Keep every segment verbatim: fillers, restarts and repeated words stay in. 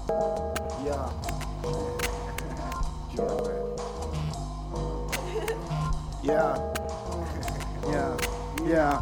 Я. Я. Я. Я.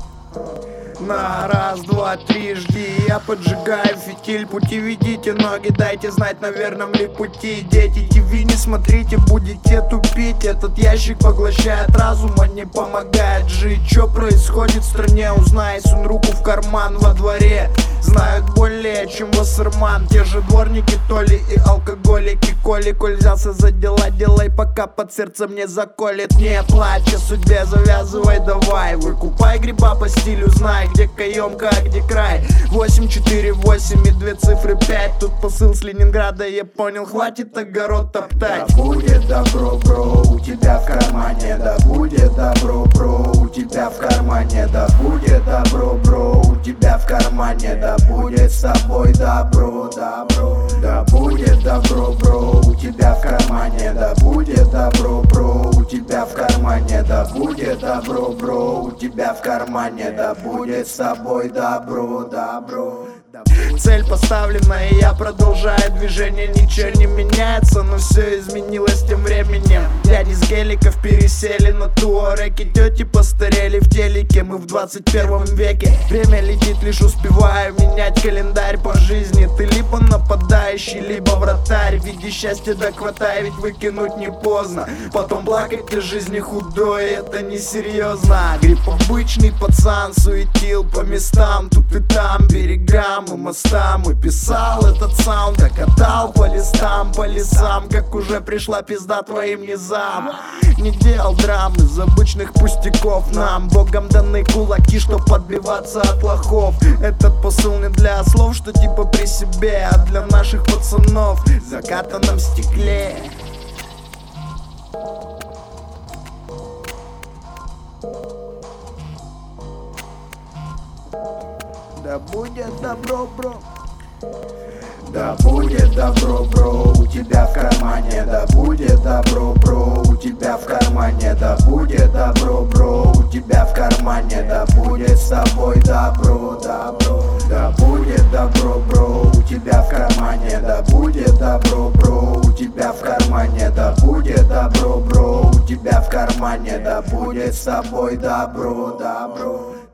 На раз, два, три, жди, я поджигаю фитиль. Пути ведите ноги, дайте знать, на верном ли пути. Дети, ТВ не смотрите, будете тупить. Этот ящик поглощает разум, он не помогает жить. Что происходит в стране, узнай, сунь руку в карман во дворе. Знают более, чем Вассерман. Те же дворники, Толи и алкоголики. Коли, коль взялся за дела, делай, пока под сердцем не заколет. Не плачь о судьбе, завязывай давай. Выкупай гриба по стилю, знай, где каемка, а где край. Восемь, четыре, восемь и две цифры пять. Тут посыл с Ленинграда, я понял, хватит огород топтать. Да будет добро, бро, у тебя в кармане. Да будет добро, бро, у тебя в кармане. Да будет добро, бро, у тебя в кармане. Да будет с тобой добро, добро. Да будет добро, бро, у тебя в кармане. Да будет добро, бро, у тебя в кармане. Да будет добро, бро, у тебя в кармане. Да будет с тобой добро, добро. Цель поставлена, и я продолжаю движение. Ничего не меняется, но все изменилось тем временем. Дяди с геликов пересели на туареги. Тети постарели в телеке, мы в двадцать первом веке. Время летит, лишь успеваю менять календарь по жизни. Ты либо нападающий, либо вратарь. Види счастье да хватай, ведь выкинуть не поздно. Потом плакать для жизни худой, это несерьезно. Гриб обычный пацан суетил по местам. Тут и там берегам и мостам. И писал этот саунд, а катал по листам, по лесам. Как уже пришла пизда твоим низам. Не делал драм из обычных пустяков. Нам богом даны кулаки, чтоб отбиваться от лохов. Этот посыл не для слов, что типа при себе, а для наших пацанов в закатанном стекле. Да будет добро, бро. Да будет добро, бро, у тебя в кармане. Да будет добро, бро, у тебя в кармане. Да будет добро, бро, у тебя в кармане. Да будет с тобой добро, добро. Да будет добро, бро, у тебя в кармане. Да будет добро, бро, у тебя в кармане. Да будет добро, бро, у тебя в кармане. Да будет с тобой добро, добро.